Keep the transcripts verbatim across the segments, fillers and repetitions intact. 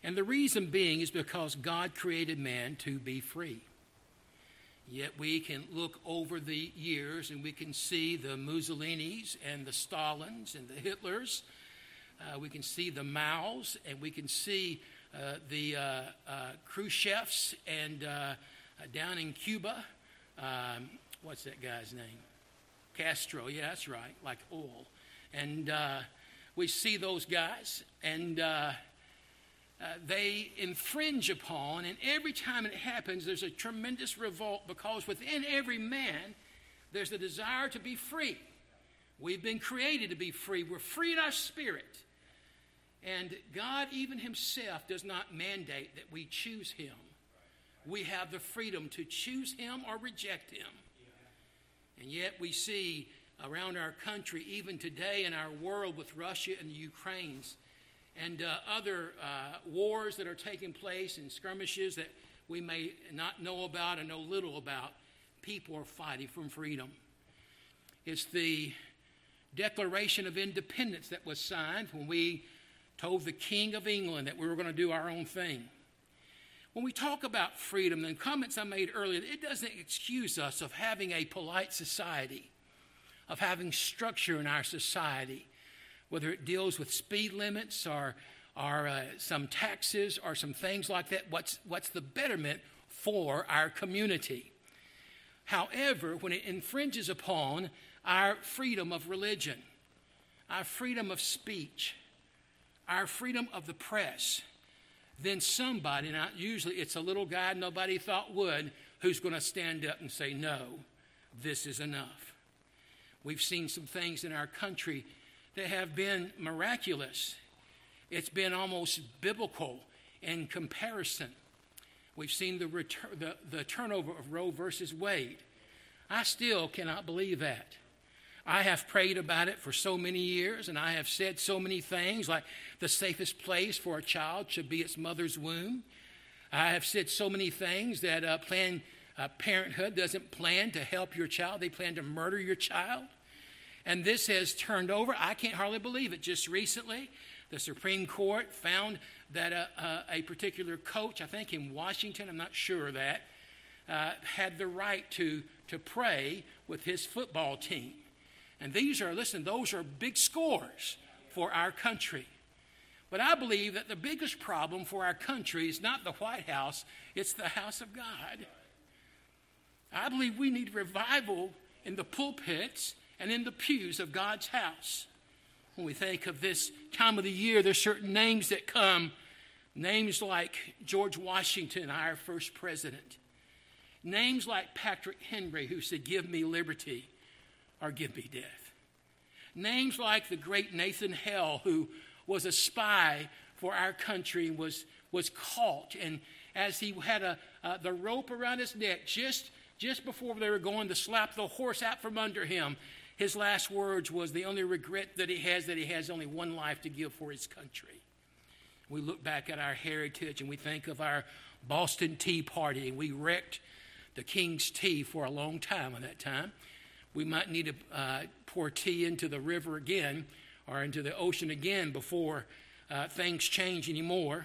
And the reason being is because God created man to be free. Yet we can look over the years and we can see the Mussolinis and the Stalins and the Hitlers. Uh, we can see the Maos, and we can see uh, the uh, uh, Khrushchevs and uh, down in Cuba. Um, what's that guy's name? Castro. Yeah, that's right, like oil. And uh, we see those guys, and uh, uh, they infringe upon, and every time it happens, there's a tremendous revolt, because within every man, there's a desire to be free. We've been created to be free. We're free in our spirit. And God even himself does not mandate that we choose him. We have the freedom to choose him or reject him. And yet we see around our country, even today in our world with Russia and the Ukraines and uh, other uh, wars that are taking place and skirmishes that we may not know about and know little about, people are fighting for freedom. It's the Declaration of Independence that was signed when we told the King of England that we were going to do our own thing. When we talk about freedom, the comments I made earlier, it doesn't excuse us of having a polite society, of having structure in our society, whether it deals with speed limits or, or uh, some taxes or some things like that. What's, what's the betterment for our community? However, when it infringes upon our freedom of religion, our freedom of speech, our freedom of the press, then somebody, now usually it's a little guy nobody thought would, who's going to stand up and say, no, this is enough. We've seen some things in our country that have been miraculous. It's been almost biblical in comparison. We've seen the, retur- the, the turnover of Roe versus Wade. I still cannot believe that. I have prayed about it for so many years, and I have said so many things like the safest place for a child should be its mother's womb. I have said so many things that uh, Planned uh, Parenthood doesn't plan to help your child. They plan to murder your child. And this has turned over. I can't hardly believe it. Just recently, the Supreme Court found that a, a, a particular coach, I think in Washington, I'm not sure of that, uh, had the right to, to pray with his football team. And these are, listen, those are big scores for our country. But I believe that the biggest problem for our country is not the White House, it's the house of God. I believe we need revival in the pulpits and in the pews of God's house. When we think of this time of the year, there's certain names that come, names like George Washington, our first president. Names like Patrick Henry, who said, "Give me liberty," or "Give me death." Names like the great Nathan Hale, who was a spy for our country and was, was caught. And as he had a, uh, the rope around his neck, just, just before they were going to slap the horse out from under him, his last words was, the only regret that he has, that he has only one life to give for his country. We look back at our heritage and we think of our Boston Tea Party, and we wrecked the King's tea for a long time at that time. We might need to uh, pour tea into the river again or into the ocean again before uh, things change anymore.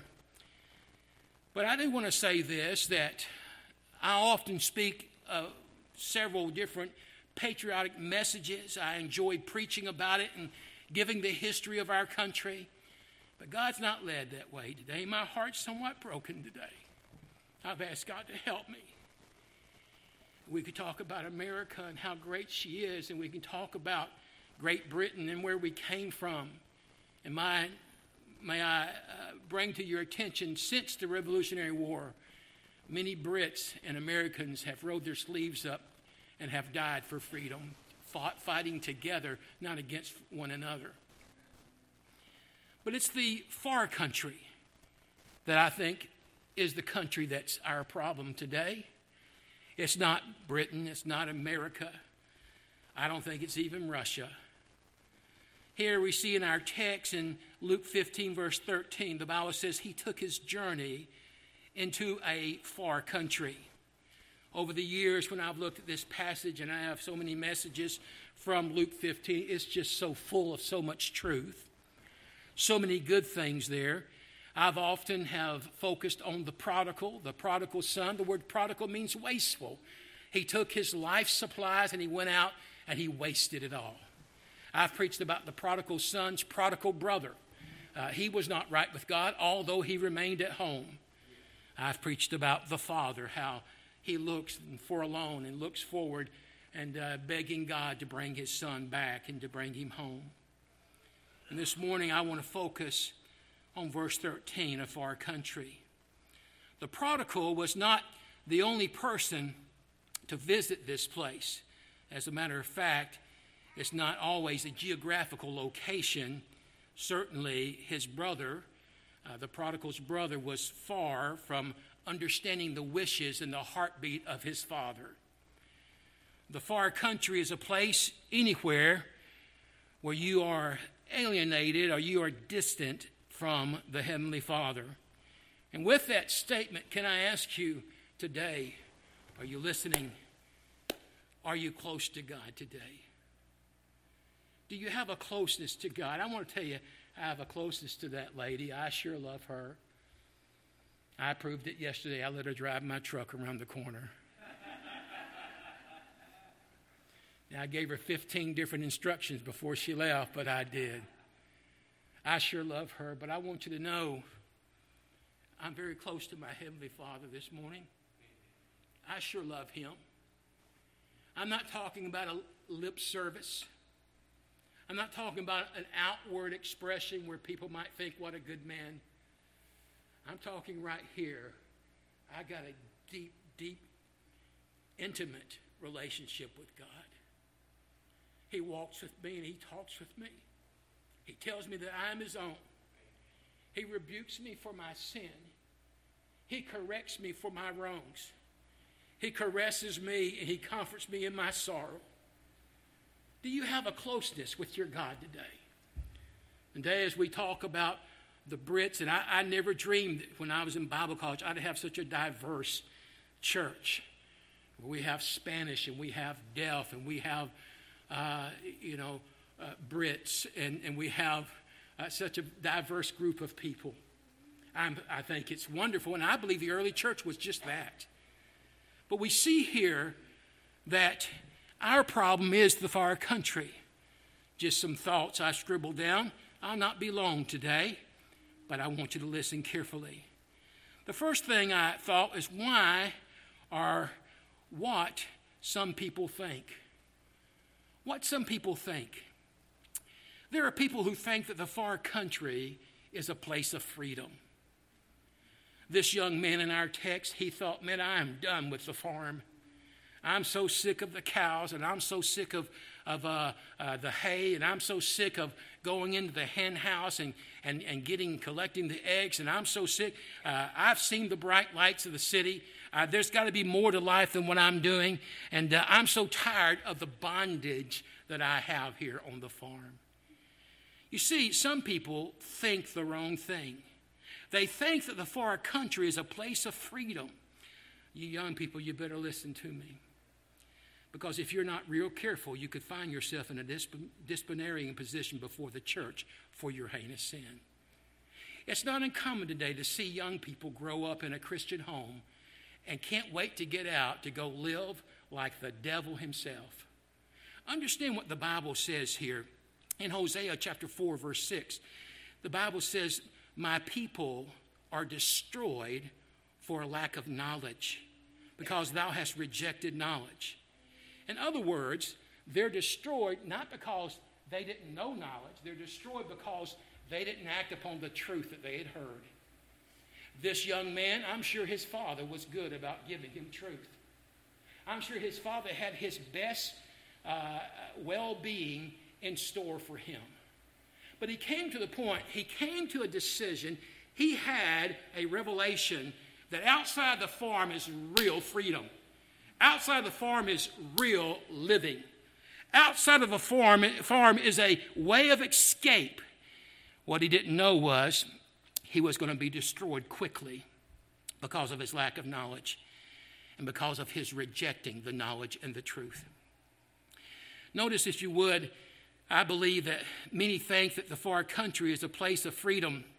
But I do want to say this, that I often speak of several different patriotic messages. I enjoy preaching about it and giving the history of our country. But God's not led that way today. My heart's somewhat broken today. I've asked God to help me. We could talk about America and how great she is, and we can talk about Great Britain and where we came from. And my, may I uh, bring to your attention, since the Revolutionary War, many Brits and Americans have rolled their sleeves up and have died for freedom, fought, fighting together, not against one another. But it's the far country that I think is the country that's our problem today. It's not Britain. It's not America. I don't think it's even Russia. Here we see in our text in Luke fifteen, verse thirteen, the Bible says he took his journey into a far country. Over the years when I've looked at this passage, and I have so many messages from Luke fifteen, it's just so full of so much truth. So many good things there. I've often have focused on the prodigal, the prodigal son. The word prodigal means wasteful. He took his life supplies and he went out and he wasted it all. I've preached about the prodigal son's prodigal brother. Uh, he was not right with God, although he remained at home. I've preached about the father, how he looks forlorn and looks forward and uh, begging God to bring his son back and to bring him home. And this morning I want to focus on verse thirteen of Far Country. The prodigal was not the only person to visit this place. As a matter of fact, it's not always a geographical location. Certainly his brother, uh, the prodigal's brother, was far from understanding the wishes and the heartbeat of his father. The Far Country is a place anywhere where you are alienated or you are distant from the Heavenly Father. And with that statement, can I ask you today, are you listening? Are you close to God today? Do you have a closeness to God? I want to tell you, I have a closeness to that lady. I sure love her. I proved it yesterday. I let her drive my truck around the corner. Now, I gave her fifteen different instructions before she left, but I did. I sure love her, but I want you to know I'm very close to my Heavenly Father this morning. I sure love Him. I'm not talking about a lip service. I'm not talking about an outward expression where people might think, what a good man. I'm talking right here. I got a deep, deep, intimate relationship with God. He walks with me and He talks with me. He tells me that I am His own. He rebukes me for my sin. He corrects me for my wrongs. He caresses me and He comforts me in my sorrow. Do you have a closeness with your God today? And today as we talk about the Brits, and I, I never dreamed that when I was in Bible college I'd have such a diverse church. We have Spanish and we have deaf and we have, uh, you know, uh, Brits and, and we have uh, such a diverse group of people. I'm, I think it's wonderful, and I believe the early church was just that. But we see here that our problem is the Far Country. Just some thoughts I scribbled down. I'll not be long today, but I want you to listen carefully. The first thing I thought is why or what some people think. What some people think. There are people who think that the Far Country is a place of freedom. This young man in our text, he thought, man, I am done with the farm. I'm so sick of the cows, and I'm so sick of, of uh, uh, the hay, and I'm so sick of going into the hen house and, and, and getting, collecting the eggs, and I'm so sick. Uh, I've seen the bright lights of the city. Uh, there's got to be more to life than what I'm doing, and uh, I'm so tired of the bondage that I have here on the farm. You see, some people think the wrong thing. They think that the Far Country is a place of freedom. You young people, you better listen to me. Because if you're not real careful, you could find yourself in a disp- disciplinary position before the church for your heinous sin. It's not uncommon today to see young people grow up in a Christian home and can't wait to get out to go live like the devil himself. Understand what the Bible says here. In Hosea chapter four, verse six, the Bible says, my people are destroyed for a lack of knowledge, because thou hast rejected knowledge. In other words, they're destroyed not because they didn't know knowledge. They're destroyed because they didn't act upon the truth that they had heard. This young man, I'm sure his father was good about giving him truth. I'm sure his father had his best uh, well-being in store for him. But he came to the point, he came to a decision, he had a revelation that outside the farm is real freedom. Outside the farm is real living. Outside of the farm, farm is a way of escape. What he didn't know was he was going to be destroyed quickly because of his lack of knowledge and because of his rejecting the knowledge and the truth. Notice, if you would, I believe that many think that the Far Country is a place of freedom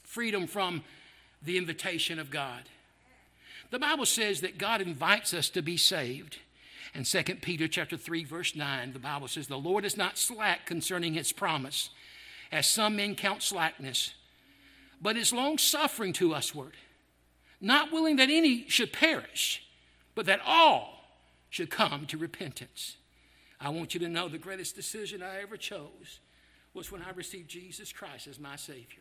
freedom from the invitation of God. The Bible says that God invites us to be saved. In Second Peter chapter three, verse nine, the Bible says, the Lord is not slack concerning his promise, as some men count slackness, but is long-suffering to usward, not willing that any should perish, but that all should come to repentance. I want you to know the greatest decision I ever chose was when I received Jesus Christ as my Savior.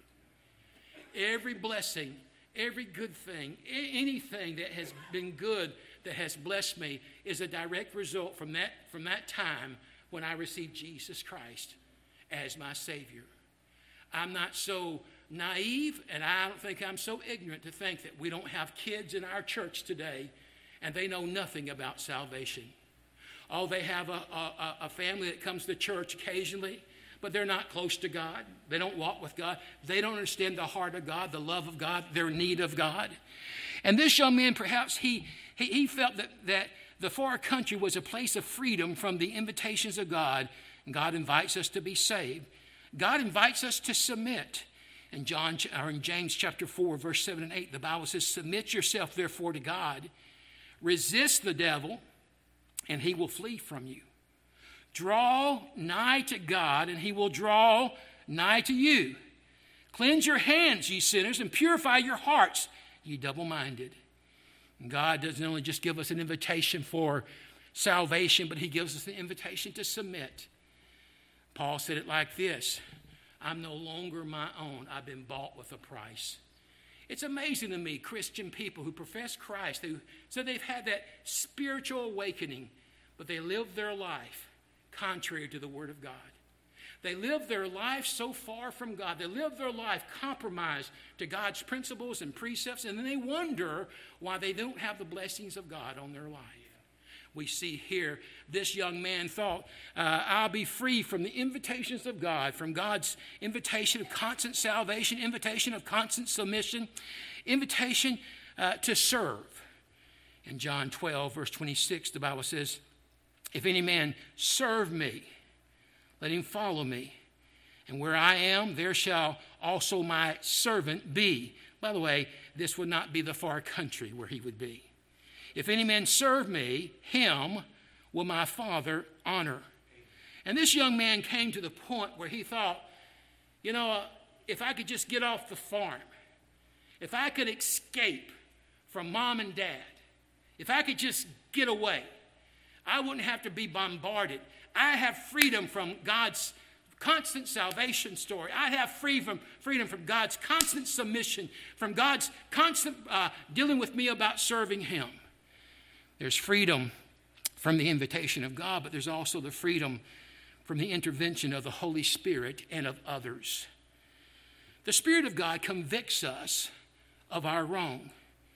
Every blessing, every good thing, anything that has been good that has blessed me is a direct result from that, from that time when I received Jesus Christ as my Savior. I'm not so naive, and I don't think I'm so ignorant to think that we don't have kids in our church today and they know nothing about salvation. Oh, they have a, a, a family that comes to church occasionally, but they're not close to God. They don't walk with God. They don't understand the heart of God, the love of God, their need of God. And this young man, perhaps he, he, he felt that, that the far country was a place of freedom from the invitations of God. And God invites us to be saved. God invites us to submit. In John or in James chapter four, verse seven and eight, the Bible says, submit yourself therefore to God. Resist the devil, and he will flee from you. Draw nigh to God, and he will draw nigh to you. Cleanse your hands, ye sinners, and purify your hearts, ye double-minded. And God doesn't only just give us an invitation for salvation, but he gives us the invitation to submit. Paul said it like this, I'm no longer my own. I've been bought with a price. It's amazing to me, Christian people who profess Christ, who so they've had that spiritual awakening, but they live their life contrary to the Word of God. They live their life so far from God. They live their life compromised to God's principles and precepts, and then they wonder why they don't have the blessings of God on their life. We see here this young man thought, uh, I'll be free from the invitations of God, from God's invitation of constant salvation, invitation of constant submission, invitation uh, to serve. In John twelve, verse twenty-six, the Bible says, if any man serve me, let him follow me. And where I am, there shall also my servant be. By the way, this would not be the far country where he would be. If any man serve me, him will my Father honor. And this young man came to the point where he thought, you know, uh, if I could just get off the farm, if I could escape from mom and dad, if I could just get away, I wouldn't have to be bombarded. I have freedom from God's constant salvation story. I have freedom, freedom from God's constant submission, from God's constant uh, dealing with me about serving him. There's freedom from the invitation of God, but there's also the freedom from the intervention of the Holy Spirit and of others. The Spirit of God convicts us of our wrong.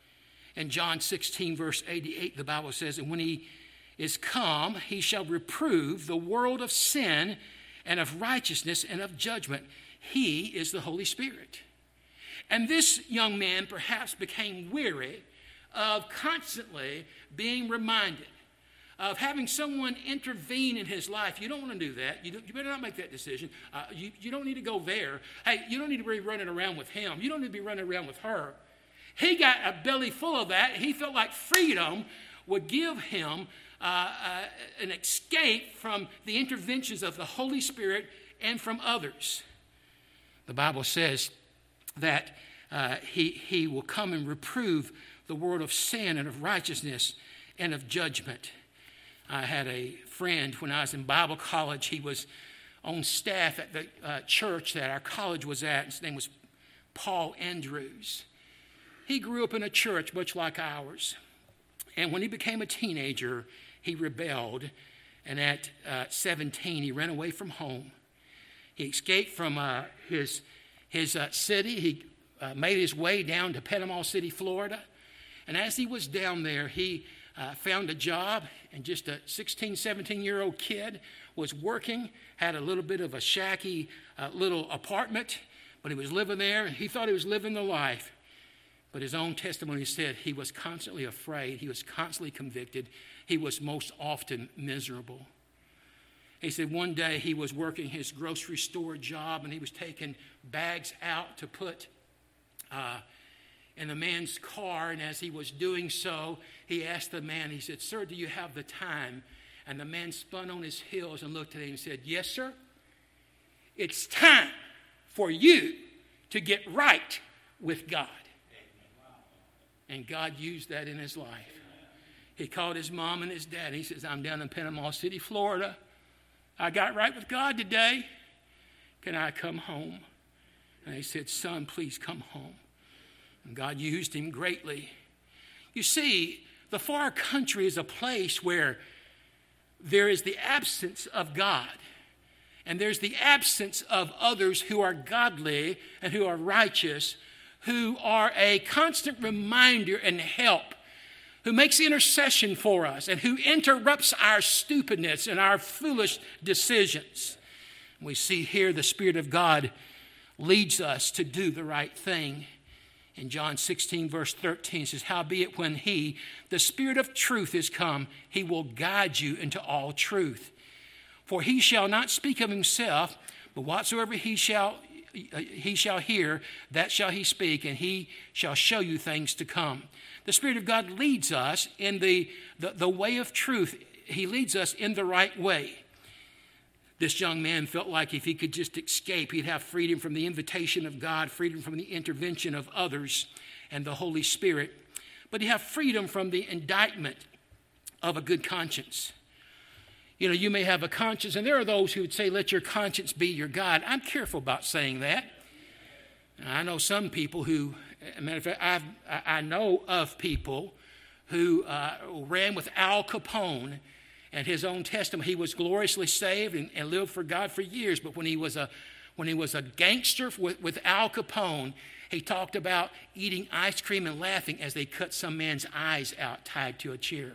In John sixteen, verse eighty-eight, the Bible says, and when he is come, he shall reprove the world of sin and of righteousness and of judgment. He is the Holy Spirit. And this young man perhaps became weary of constantly being reminded of having someone intervene in his life. You don't want to do that. You, you better not make that decision. Uh, you, you don't need to go there. Hey, you don't need to be running around with him. You don't need to be running around with her. He got a belly full of that. He felt like freedom would give him uh, uh, an escape from the interventions of the Holy Spirit and from others. The Bible says that uh, he, he will come and reprove the world of sin and of righteousness and of judgment. I had a friend when I was in Bible college. He was on staff at the uh, church that our college was at. His name was Paul Andrews. He grew up in a church much like ours. And when he became a teenager, he rebelled. And at uh, seventeen, he ran away from home. He escaped from uh, his, his uh, city. He uh, made his way down to Panama City, Florida. And as he was down there, he uh, found a job, and just a sixteen, seventeen-year-old kid was working, had a little bit of a shacky uh, little apartment, but he was living there. He thought he was living the life. But his own testimony said he was constantly afraid. He was constantly convicted. He was most often miserable. He said one day he was working his grocery store job, and he was taking bags out to put uh, in the man's car, and as he was doing so, he asked the man, he said, "Sir, do you have the time?" And the man spun on his heels and looked at him and said, "Yes, sir. It's time for you to get right with God." And God used that in his life. He called his mom and his dad. He says, "I'm down in Panama City, Florida. I got right with God today. Can I come home?" And he said, "Son, please come home." And God used him greatly. You see, the far country is a place where there is the absence of God. And there's the absence of others who are godly and who are righteous, who are a constant reminder and help, who makes intercession for us, and who interrupts our stupidness and our foolish decisions. We see here the Spirit of God leads us to do the right thing. In John sixteen, verse thirteen, it says, "Howbeit when he, the Spirit of truth, is come, he will guide you into all truth. For he shall not speak of himself, but whatsoever he shall he shall hear, that shall he speak, and he shall show you things to come." The Spirit of God leads us in the, the, the way of truth. He leads us in the right way. This young man felt like if he could just escape, he'd have freedom from the invitation of God, freedom from the intervention of others and the Holy Spirit. But he'd have freedom from the indictment of a good conscience. You know, you may have a conscience, and there are those who would say, "Let your conscience be your God." I'm careful about saying that. I know some people who, as a matter of fact, I've, I know of people who uh, ran with Al Capone, and his own testimony. He was gloriously saved and, and lived for God for years, but when he was a when he was a gangster with, with Al Capone, he talked about eating ice cream and laughing as they cut some man's eyes out tied to a chair.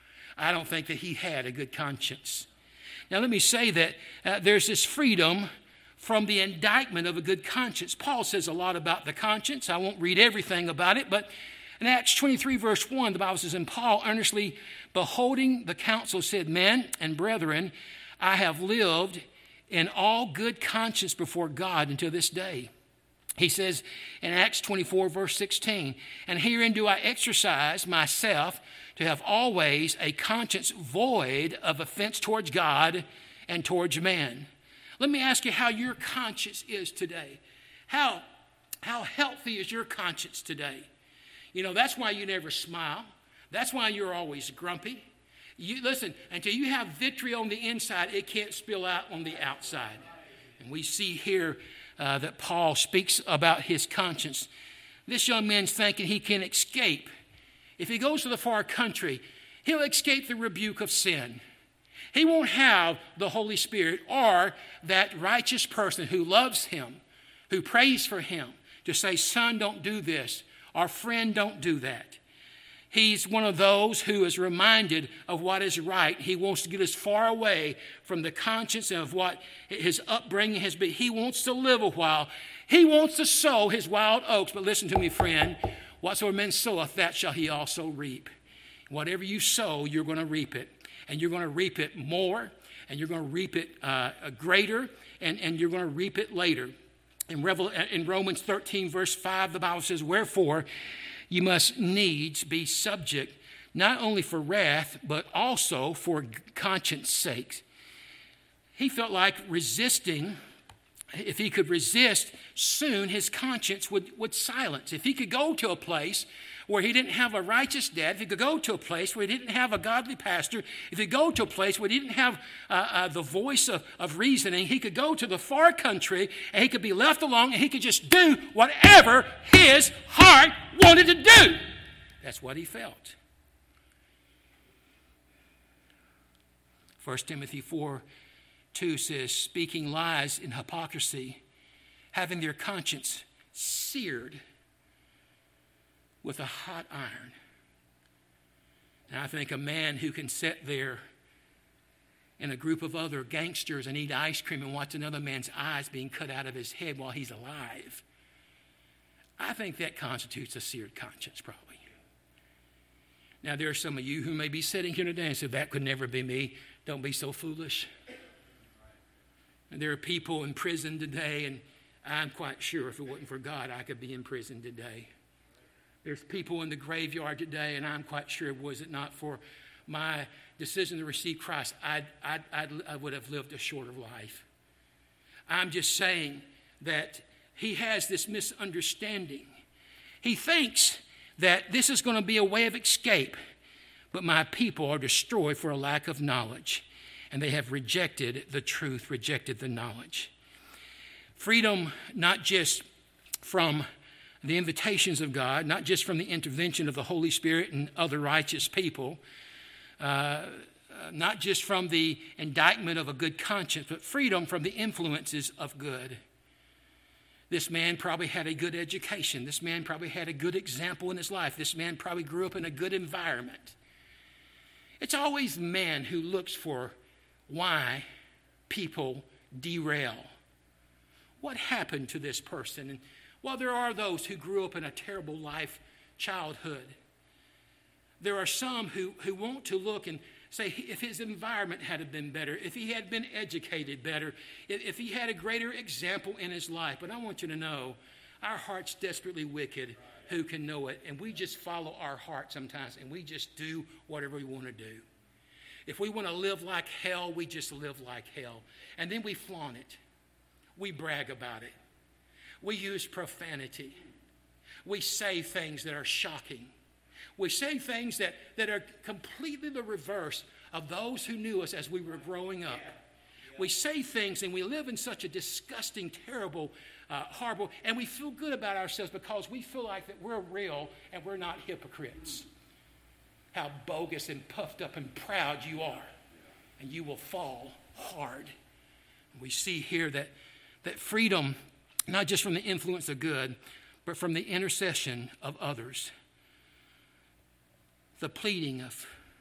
I don't think that he had a good conscience. Now let me say that uh, there's this freedom from the indictment of a good conscience. Paul says a lot about the conscience. I won't read everything about it, but in Acts twenty-three, verse one, the Bible says, "And Paul, earnestly beholding the council, said, Men and brethren, I have lived in all good conscience before God until this day." He says in Acts twenty-four, verse sixteen, "And herein do I exercise myself to have always a conscience void of offense towards God and towards man." Let me ask you how your conscience is today. How, how healthy is your conscience today? You know, that's why you never smile. That's why you're always grumpy. You, listen, until you have victory on the inside, it can't spill out on the outside. And we see here uh, that Paul speaks about his conscience. This young man's thinking he can escape. If he goes to the far country, he'll escape the rebuke of sin. He won't have the Holy Spirit or that righteous person who loves him, who prays for him, to say, "Son, don't do this," or "Friend, don't do that." He's one of those who is reminded of what is right. He wants to get as far away from the conscience of what his upbringing has been. He wants to live a while. He wants to sow his wild oats. But listen to me, friend. Whatsoever man soweth, that shall he also reap. Whatever you sow, you're going to reap it. And you're going to reap it more, and you're going to reap it uh, greater, and, and you're going to reap it later. In, Revel- in Romans thirteen, verse five, the Bible says, "Wherefore you must needs be subject, not only for wrath, but also for conscience sake." He felt like resisting. If he could resist, soon his conscience would, would silence. If he could go to a place where he didn't have a righteous dad, if he could go to a place where he didn't have a godly pastor, if he could go to a place where he didn't have uh, uh, the voice of, of reasoning, he could go to the far country and he could be left alone and he could just do whatever his heart wanted to do. That's what he felt. First Timothy four two says, "Speaking lies in hypocrisy, having their conscience seared with a hot iron." And I think a man who can sit there in a group of other gangsters and eat ice cream and watch another man's eyes being cut out of his head while he's alive, I think that constitutes a seared conscience, probably. Now, there are some of you who may be sitting here today and say, "That could never be me." Don't be so foolish. And there are people in prison today, and I'm quite sure if it wasn't for God, I could be in prison today. There's people in the graveyard today, and I'm quite sure, was it not for my decision to receive Christ, I'd, I'd, I'd, I would have lived a shorter life. I'm just saying that he has this misunderstanding. He thinks that this is going to be a way of escape, but my people are destroyed for a lack of knowledge, and they have rejected the truth, rejected the knowledge. Freedom, not just from the invitations of God, not just from the intervention of the Holy Spirit and other righteous people, uh, not just from the indictment of a good conscience, but freedom from the influences of good. This man probably had a good education. This man probably had a good example in his life. This man probably grew up in a good environment. It's always man who looks for why people derail. What happened to this person? And while there are those who grew up in a terrible life, childhood, there are some who, who want to look and say, if his environment had been better, if he had been educated better, if, if he had a greater example in his life. But I want you to know, our heart's desperately wicked. Who can know it? And we just follow our heart sometimes, and we just do whatever we want to do. If we want to live like hell, we just live like hell. And then we flaunt it. We brag about it. We use profanity. We say things that are shocking. We say things that, that are completely the reverse of those who knew us as we were growing up. We say things and we live in such a disgusting, terrible, uh, horrible, and we feel good about ourselves because we feel like that we're real and we're not hypocrites. How bogus and puffed up and proud you are, and you will fall hard. We see here that, that freedom, not just from the influence of good, but from the intercession of others. The pleading of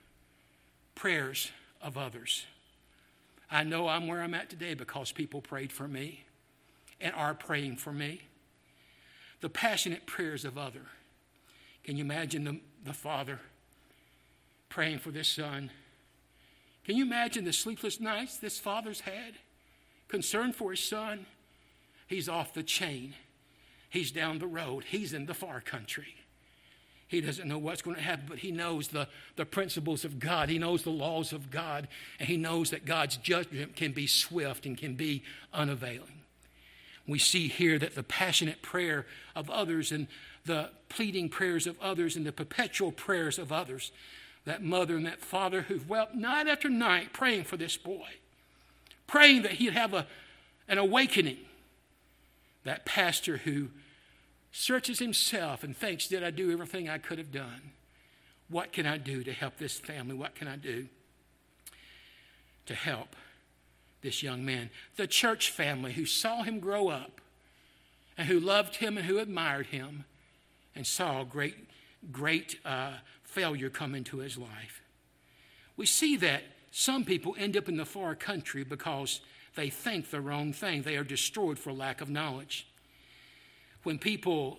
prayers of others. I know I'm where I'm at today because people prayed for me and are praying for me. The passionate prayers of others. Can you imagine the, the father praying for this son? Can you imagine the sleepless nights this father's had? Concern for his son. He's off the chain. He's down the road. He's in the far country. He doesn't know what's going to happen, but he knows the, the principles of God. He knows the laws of God, and he knows that God's judgment can be swift and can be unavailing. We see here that the passionate prayer of others and the pleading prayers of others and the perpetual prayers of others, that mother and that father who've wept night after night praying for this boy, praying that he'd have a, an awakening. That pastor who searches himself and thinks, did I do everything I could have done? What can I do to help this family? What can I do to help this young man? The church family who saw him grow up and who loved him and who admired him and saw great, great uh, failure come into his life. We see that some people end up in the far country because they think the wrong thing. They are destroyed for lack of knowledge. When people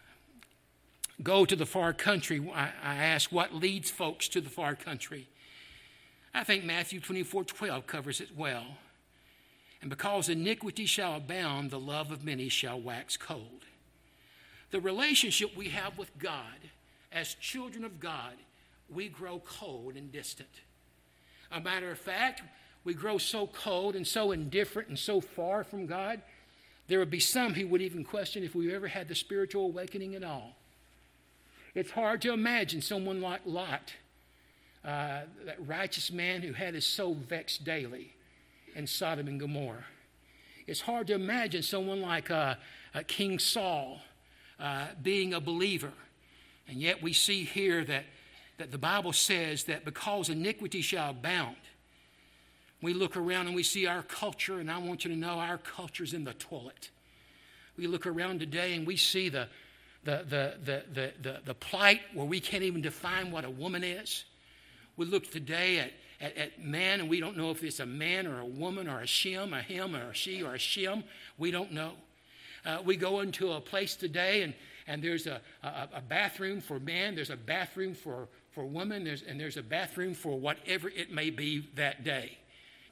go to the far country, I, I ask what leads folks to the far country. I think Matthew twenty-four twelve covers it well. And because iniquity shall abound, the love of many shall wax cold. The relationship we have with God, as children of God, we grow cold and distant. A matter of fact, we grow so cold and so indifferent and so far from God, there would be some who would even question if we ever had the spiritual awakening at all. It's hard to imagine someone like Lot, uh, that righteous man who had his soul vexed daily in Sodom and Gomorrah. It's hard to imagine someone like uh, uh, King Saul uh, being a believer. And yet we see here that, that the Bible says that because iniquity shall abound, we look around and we see our culture, and I want you to know our culture's in the toilet. We look around today and we see the, the, the, the, the, the, the plight where we can't even define what a woman is. We look today at, at, at man, and we don't know if it's a man or a woman or a shim, a him or a she or a shim. We don't know. Uh, we go into a place today and, and there's a, a, a bathroom for man, there's a bathroom for, for woman, there's, and there's a bathroom for whatever it may be that day.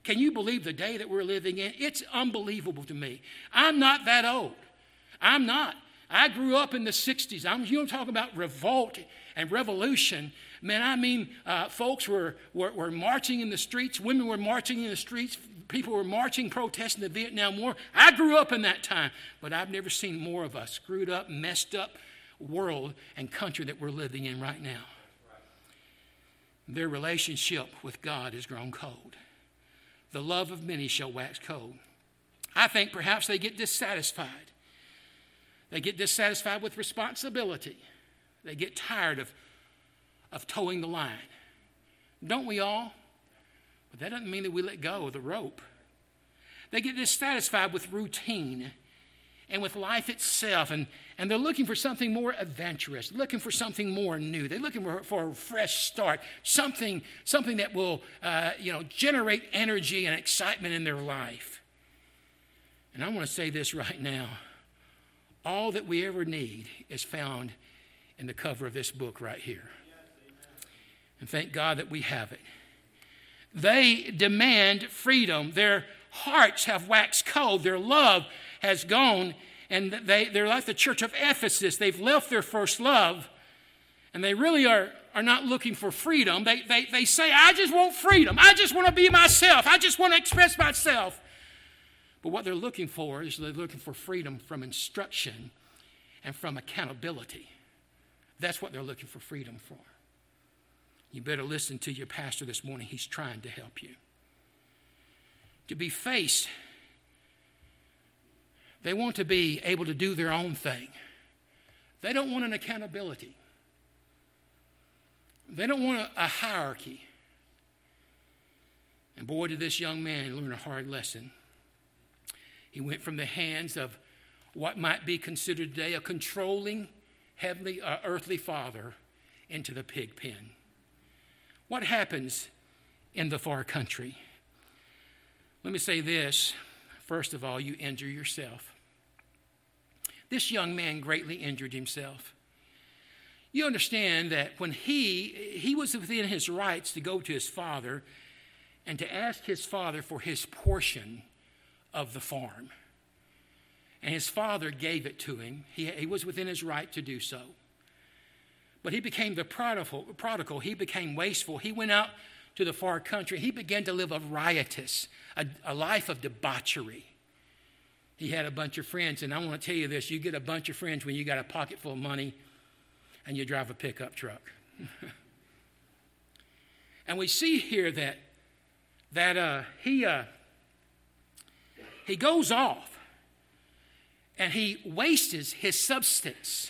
Can you believe the day that we're living in? It's unbelievable to me. I'm not that old. I'm not. I grew up in the sixties. I'm you know, talking about revolt and revolution. Man, I mean, uh, folks were, were, were marching in the streets. Women were marching in the streets. People were marching, protesting the Vietnam War. I grew up in that time, but I've never seen more of a screwed up, messed up world and country that we're living in right now. Their relationship with God has grown cold. The love of many shall wax cold. I think perhaps they get dissatisfied. They get dissatisfied with responsibility. They get tired of, of towing the line. Don't we all? But that doesn't mean that we let go of the rope. They get dissatisfied with routine and with life itself, and, and they're looking for something more adventurous, looking for something more new. They're looking for, for a fresh start, something, something that will uh, you know, generate energy and excitement in their life. And I want to say this right now. All that we ever need is found in the cover of this book right here. And thank God that we have it. They demand freedom. Their hearts have waxed cold. Their love has gone. And they, they're like the church of Ephesus. They've left their first love. And they really are, are not looking for freedom. They, they, they say, I just want freedom. I just want to be myself. I just want to express myself. But what they're looking for is they're looking for freedom from instruction and from accountability. That's what they're looking for freedom for. You better listen to your pastor this morning. He's trying to help you. To be faced, they want to be able to do their own thing. They don't want an accountability. They don't want a, a hierarchy. And boy, did this young man learn a hard lesson. He went from the hands of what might be considered today a controlling heavenly, uh, earthly father into the pig pen. What happens in the far country? Let me say this. First of all, you injure yourself. This young man greatly injured himself. You understand that when he, he was within his rights to go to his father and to ask his father for his portion of the farm. And his father gave it to him. He, he was within his right to do so. But he became the prodigal, prodigal. He became wasteful. He went out to the far country. He began to live a riotous, a, a life of debauchery. He had a bunch of friends, and I want to tell you this. You get a bunch of friends when you got a pocket full of money and you drive a pickup truck. And we see here that, that uh, he... Uh, He goes off and he wastes his substance.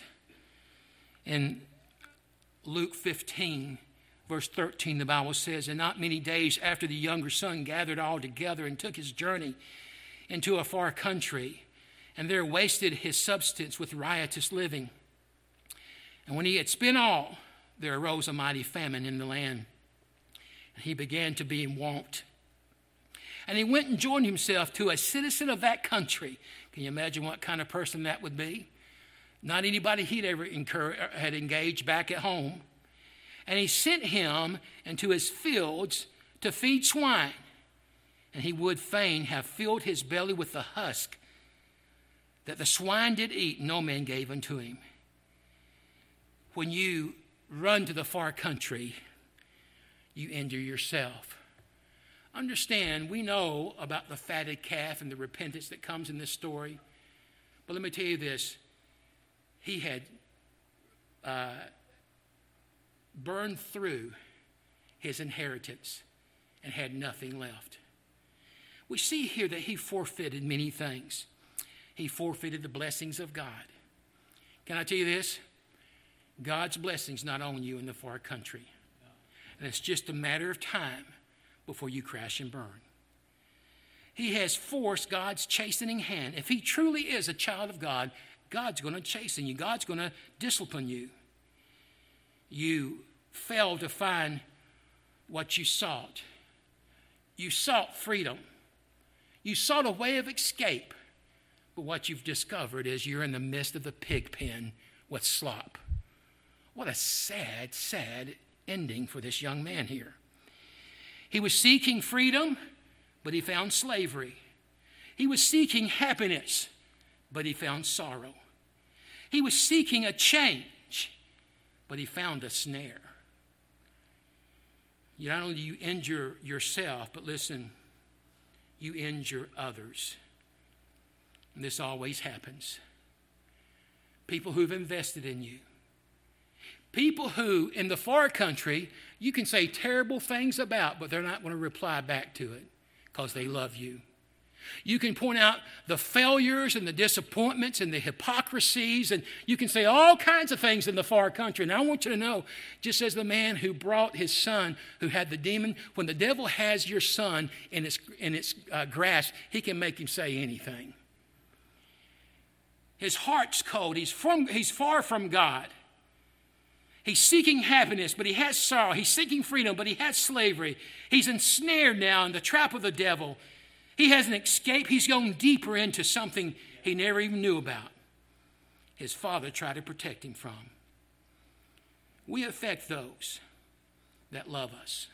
In Luke fifteen, verse thirteen, the Bible says, and not many days after the younger son gathered all together and took his journey into a far country, and there wasted his substance with riotous living. And when he had spent all, there arose a mighty famine in the land, and he began to be in want. And he went and joined himself to a citizen of that country. Can you imagine what kind of person that would be? Not anybody he'd ever incur, had engaged back at home. And he sent him into his fields to feed swine. And he would fain have filled his belly with the husk that the swine did eat, no man gave unto him. When you run to the far country, you injure yourself. Understand, we know about the fatted calf and the repentance that comes in this story. But let me tell you this. He had uh, burned through his inheritance and had nothing left. We see here that he forfeited many things. He forfeited the blessings of God. Can I tell you this? God's blessings not on you in the far country. And it's just a matter of time before you crash and burn. He has forced God's chastening hand. If he truly is a child of God, God's going to chasten you. God's going to discipline you. You failed to find what you sought. You sought freedom. You sought a way of escape. But what you've discovered is you're in the midst of the pig pen with slop. What a sad, sad ending for this young man here. He was seeking freedom, but he found slavery. He was seeking happiness, but he found sorrow. He was seeking a change, but he found a snare. You not only do you injure yourself, but listen, you injure others. And this always happens. People who've invested in you. People who, in the far country, you can say terrible things about, but they're not going to reply back to it because they love you. You can point out the failures and the disappointments and the hypocrisies, and you can say all kinds of things in the far country. And I want you to know, just as the man who brought his son who had the demon, when the devil has your son in its, in its uh, grasp, he can make him say anything. His heart's cold. He's, from, he's far from God. He's seeking happiness, but he has sorrow. He's seeking freedom, but he has slavery. He's ensnared now in the trap of the devil. He hasn't escaped. He's gone deeper into something he never even knew about. His father tried to protect him from. We affect those that love us.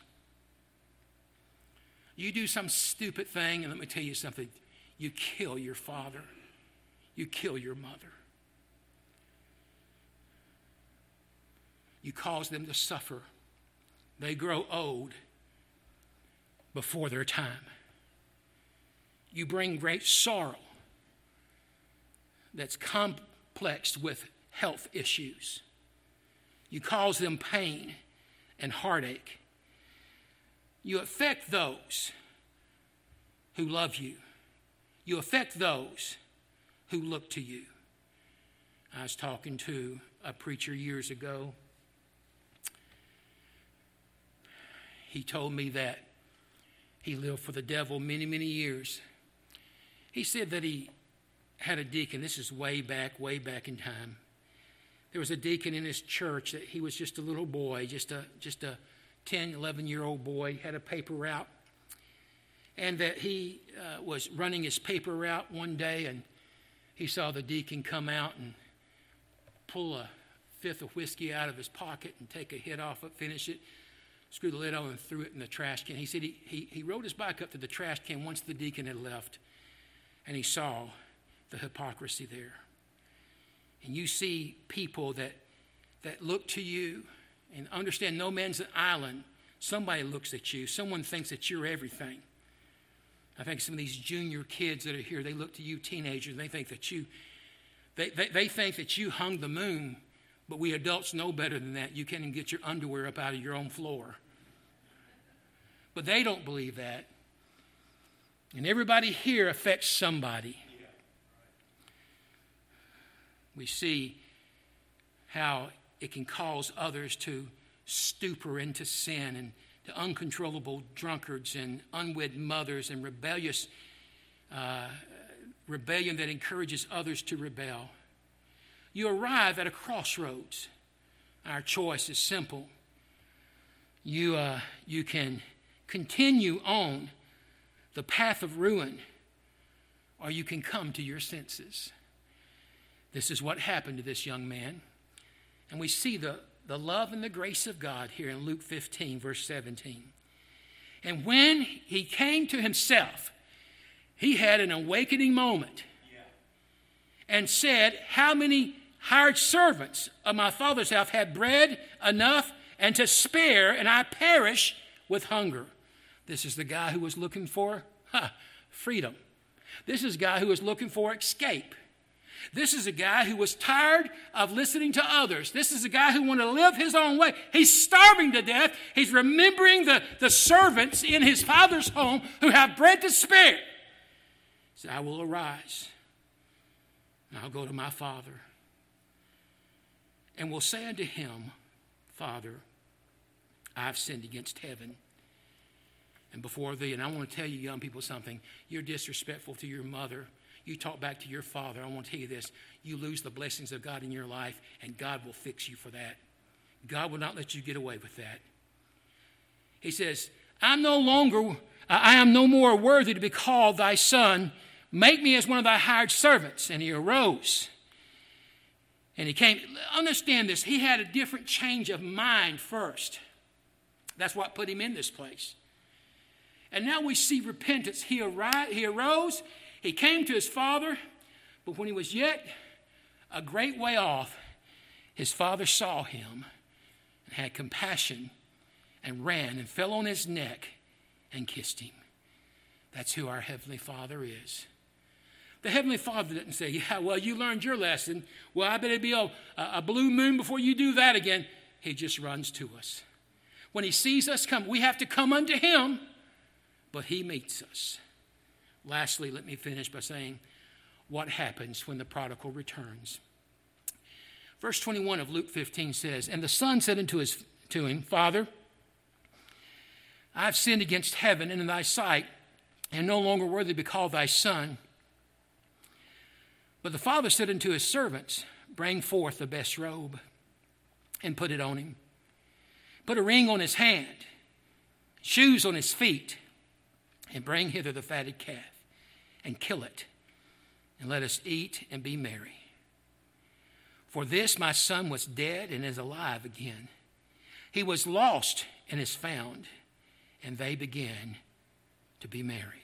You do some stupid thing, and let me tell you something. You kill your father. You kill your mother. You cause them to suffer. They grow old before their time. You bring great sorrow that's complexed with health issues. You cause them pain and heartache. You affect those who love you. You affect those who look to you. I was talking to a preacher years ago. He told me that he lived for the devil many, many years. He said that he had a deacon. This is way back, way back in time. There was a deacon in his church that he was just a little boy, just a just a ten, eleven-year-old boy, had a paper route. And that he uh, was running his paper route one day, and he saw the deacon come out and pull a fifth of whiskey out of his pocket and take a hit off it, finish it, screw the lid on and threw it in the trash can. He said he, he, he rode his bike up to the trash can once the deacon had left, and he saw the hypocrisy there. And you see people that, that look to you and understand no man's an island. Somebody looks at you. Someone thinks that you're everything. I think some of these junior kids that are here, they look to you teenagers, and they think that you, they, they, they think that you hung the moon, but we adults know better than that. You can't even get your underwear up out of your own floor. But they don't believe that. And everybody here affects somebody. We see how it can cause others to stupor into sin, and to uncontrollable drunkards and unwed mothers and rebellious uh, rebellion that encourages others to rebel. You arrive at a crossroads. Our choice is simple. You, uh, you can continue on the path of ruin, or you can come to your senses. This is what happened to this young man. And we see the, the love and the grace of God here in Luke fifteen, verse seventeen. And when he came to himself, he had an awakening moment and said, how many hired servants of my father's house had bread enough and to spare, and I perish with hunger? This is the guy who was looking for huh, freedom. This is a guy who was looking for escape. This is a guy who was tired of listening to others. This is a guy who wanted to live his own way. He's starving to death. He's remembering the, the servants in his father's home who have bread to spare. He said, I will arise, and I'll go to my father, and will say unto him, Father, I've sinned against heaven and before thee. And I want to tell you, young people, something. You're disrespectful to your mother. You talk back to your father. I want to tell you this. You lose the blessings of God in your life, and God will fix you for that. God will not let you get away with that. He says, I'm no longer, I am no more worthy to be called thy son. Make me as one of thy hired servants. And he arose. And he came. Understand this. He had a different change of mind first. That's what put him in this place. And now we see repentance. He, arri- he arose, he came to his father, but when he was yet a great way off, his father saw him and had compassion and ran and fell on his neck and kissed him. That's who our Heavenly Father is. The Heavenly Father didn't say, yeah, well, you learned your lesson. Well, I bet it'd be a, a blue moon before you do that again. He just runs to us. When he sees us come, we have to come unto him, but he meets us. Lastly, let me finish by saying what happens when the prodigal returns. Verse twenty-one of Luke fifteen says, and the son said unto his, to him, Father, I have sinned against heaven and in thy sight, and no longer worthy to be called thy son. But the father said unto his servants, bring forth the best robe and put it on him. Put a ring on his hand, shoes on his feet, and bring hither the fatted calf, and kill it, and let us eat and be merry. For this my son was dead and is alive again. He was lost and is found, and they began to be merry.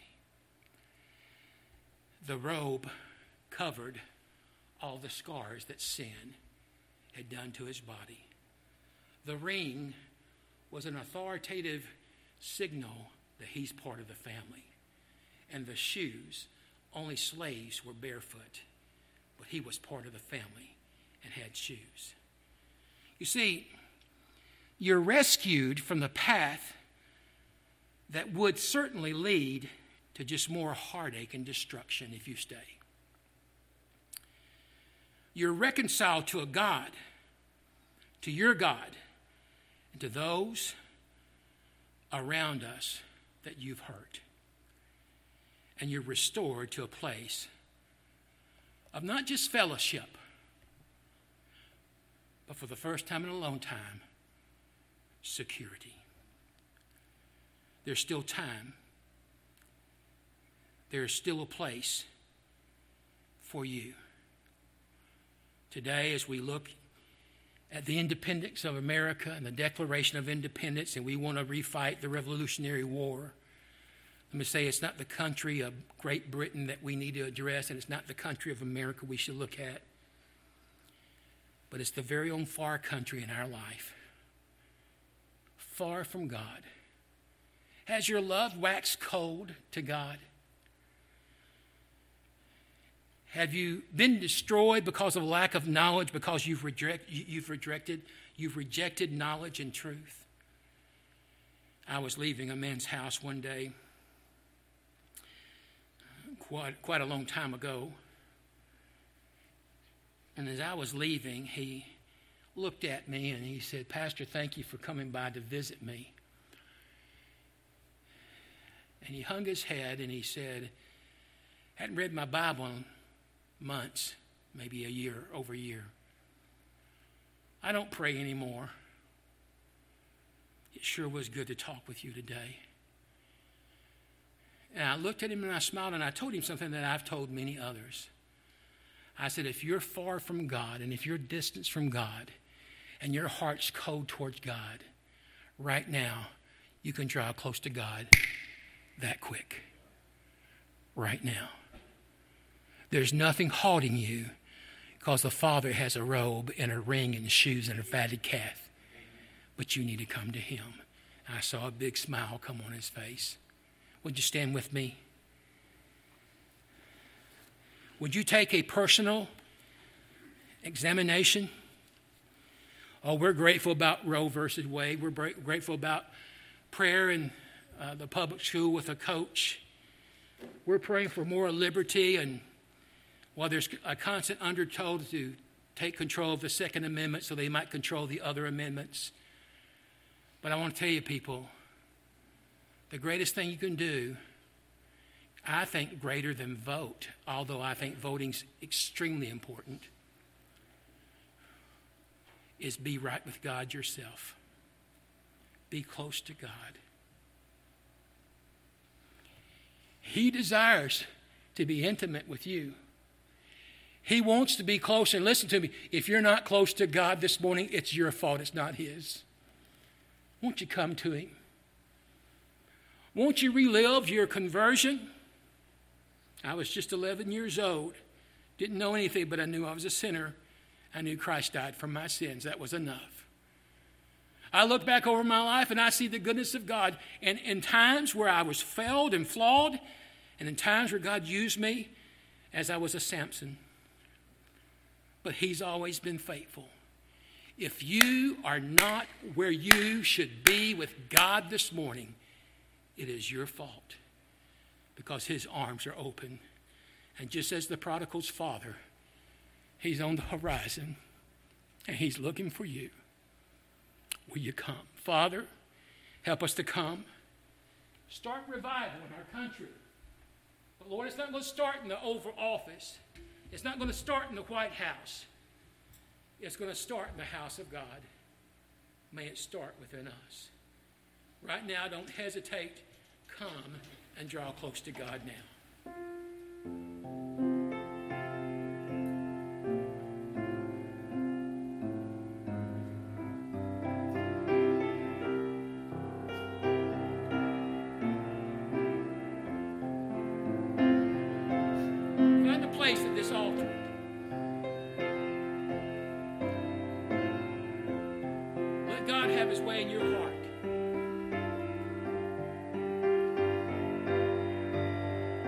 The robe covered all the scars that sin had done to his body. The ring was an authoritative signal that he's part of the family. And the shoes, only slaves were barefoot, but he was part of the family and had shoes. You see, you're rescued from the path that would certainly lead to just more heartache and destruction if you stay. You're reconciled to a God, to your God, and to those around us that you've hurt. And you're restored to a place of not just fellowship, but for the first time in a long time, security. There's still time. There's still a place for you. Today, as we look at the independence of America and the Declaration of Independence, and we want to refight the Revolutionary War, let me say it's not the country of Great Britain that we need to address, and it's not the country of America we should look at, but it's the very own far country in our life, far from God. Has your love waxed cold to God? Have you been destroyed because of a lack of knowledge, because you've, reject, you've, rejected, you've rejected knowledge and truth? I was leaving a man's house one day, quite, quite a long time ago. And as I was leaving, he looked at me and he said, Pastor, thank you for coming by to visit me. And he hung his head and he said, hadn't read my Bible in months, maybe a year, over a year. I don't pray anymore. It sure was good to talk with you today. And I looked at him and I smiled and I told him something that I've told many others. I said, if you're far from God and if you're distant from God and your heart's cold towards God, right now you can draw close to God that quick. Right now. There's nothing halting you because the Father has a robe and a ring and shoes and a fatted calf. But you need to come to him. I saw a big smile come on his face. Would you stand with me? Would you take a personal examination? Oh, we're grateful about Roe versus Wade. We're grateful about prayer in uh, the public school with a coach. We're praying for more liberty, and while there's a constant undertow to take control of the Second Amendment so they might control the other amendments. But I want to tell you, people, the greatest thing you can do, I think greater than vote, although I think voting's extremely important, is be right with God yourself. Be close to God. He desires to be intimate with you. He wants to be close. And listen to me, if you're not close to God this morning, it's your fault, it's not his. Won't you come to him? Won't you relive your conversion? I was just eleven years old. Didn't know anything, but I knew I was a sinner. I knew Christ died for my sins. That was enough. I look back over my life and I see the goodness of God. And in times where I was failed and flawed, and in times where God used me as I was a Samson. But he's always been faithful. If you are not where you should be with God this morning, it is your fault, because his arms are open. And just as the prodigal's father, he's on the horizon and he's looking for you. Will you come? Father, help us to come. Start revival in our country. But Lord, it's not going to start in the Oval Office. It's not going to start in the White House. It's going to start in the house of God. May it start within us. Right now, don't hesitate. Come and draw close to God now. Find a place at this altar. Let God have his way in your heart.